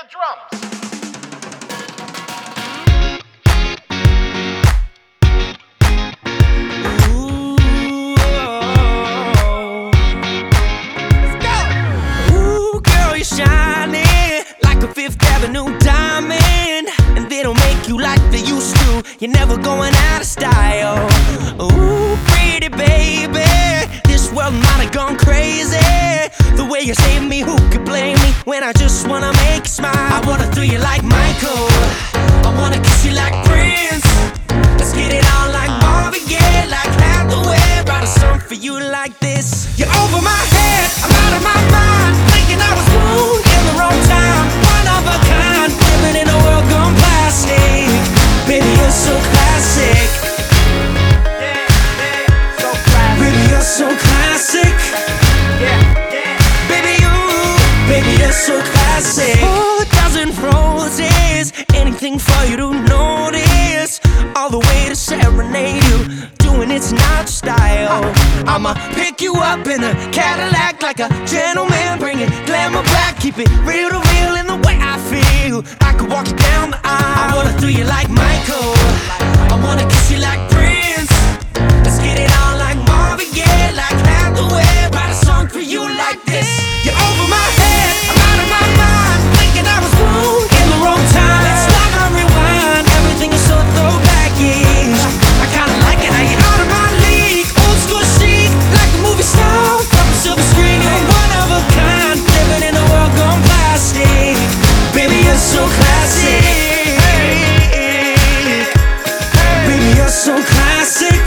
drums. Shining like a Fifth Avenue diamond, and they don't make you like they used to. You're never going out of style. Ooh, pretty baby, this world might have gone crazy. The way you save me, who could blame me when I just wanna make you smile? I wanna throw you like Michael, I wanna kiss you like Prince. Let's get it on like Marvin Gaye, like Hathaway. Write a song for you like this. You're over my head, I'm out of my mind, thinking I was born in the wrong time. One of a kind, living in a world gone plastic. Baby, you're so classic. So classic. Baby, you're so classic. Baby, you're so classic. 4,000 roses, anything for you to notice. All the way to serenade you, doing it's not your style. I'ma pick you up in a Cadillac like a gentleman, bring it glamour back, keep it real to real in the way I feel. I could walk you down the aisle. I wanna throw you like Michael, I wanna kiss you like Prince. Let's get it on like Marvin Gaye, like Hathaway. Write a song for you like this. You're over my head, I'm out of my mind, thinking I was born in the wrong time. It's like I rewind, everything is so throwback-ish. I kinda like it how you're out of my league, old school chic, like a movie star from a silver screen. You're one of a kind, living in a world gone plastic. Baby, you're so classic. Baby, you're so classic.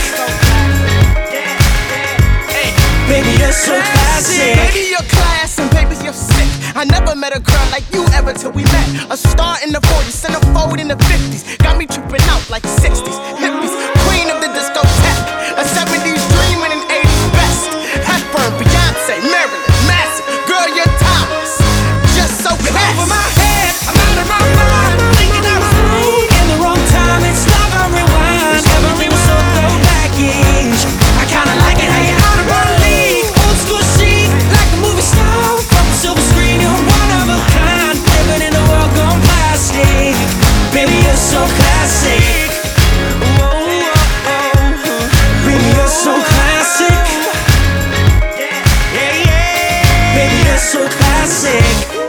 Baby, you're so classic. Baby, you're class and baby, you're sick. I never met a girl like you ever till we met. A star in the 40s, centerfold in the 50s. Got me tripping out like 60s. Hippies, queen of the discotheque. A 70s dream and an 80s best. Hepburn, Beyonce, Marilyn, Massive. Girl, you're timeless. Just so classy. Over my head, I'm out of my mind, thinking I was born in the wrong time. It's like I rewind, everything was so throwback-ish. I kinda like it how you're out of my league, old school chic, like a movie star from a silver screen. You're one of a kind, living in a world gone plastic. Baby, you're so classic. Baby, you're so classic. Baby, you're so classic.